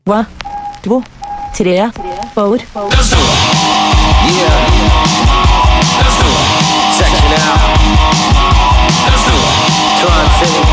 1, 2, 3, 4. Yeah. Check it out. Tron City.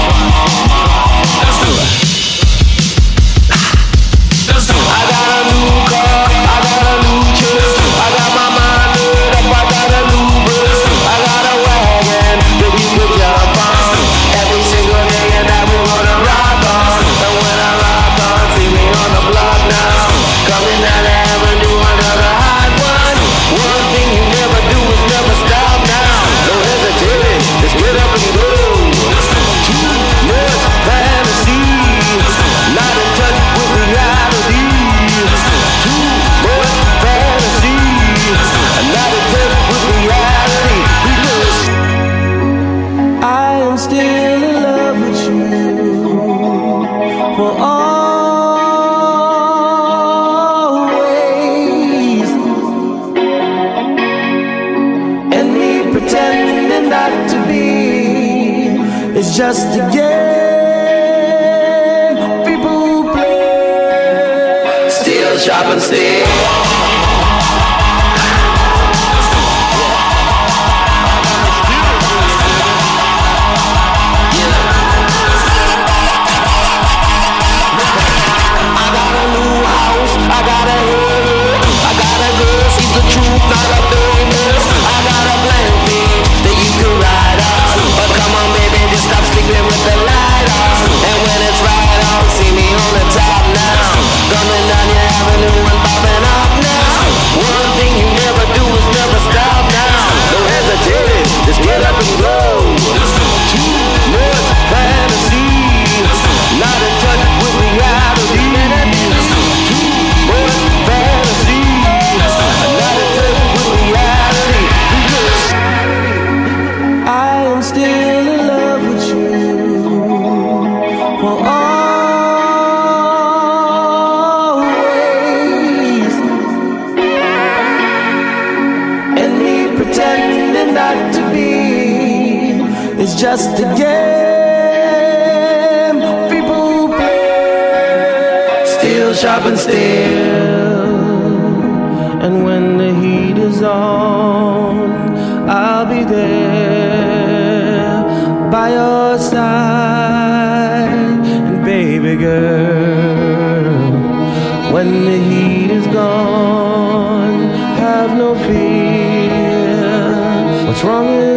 I got a new car, I got a new chick, I got my mind lit up, I got a new bitch, I got a wagon that we could jump on every single day, and that we wanna rock on. And when I rock on, see me on the block now, coming down the avenue, another hot one. One thing you never do is never stop now. No hesitating, just get up and go. Too much fantasy, not in touch with reality. Too much fantasy, not in touch with reality. Because I am still in love with you for always, and me pretending not to be is just a game people play. Still shopping, still. I got a head, I got a girl, she's the truth, not a famous. I got a blanket that you can ride on, but come on baby, just stop sleeping with the light on. And when it's right on, see me on the top now, coming down your avenue and popping up now. One thing you never do is never stop now. No hesitating, just get up and go. Too much fantasy, not in touch with reality. Fantasy, not in touch with reality. Because I am still in love with you for always, and me pretending not to be is just a game people play. Still shopping, still. And when the heat is on, I'll be there by your side. And baby girl, when the heat is gone, have no fear. What's wrong with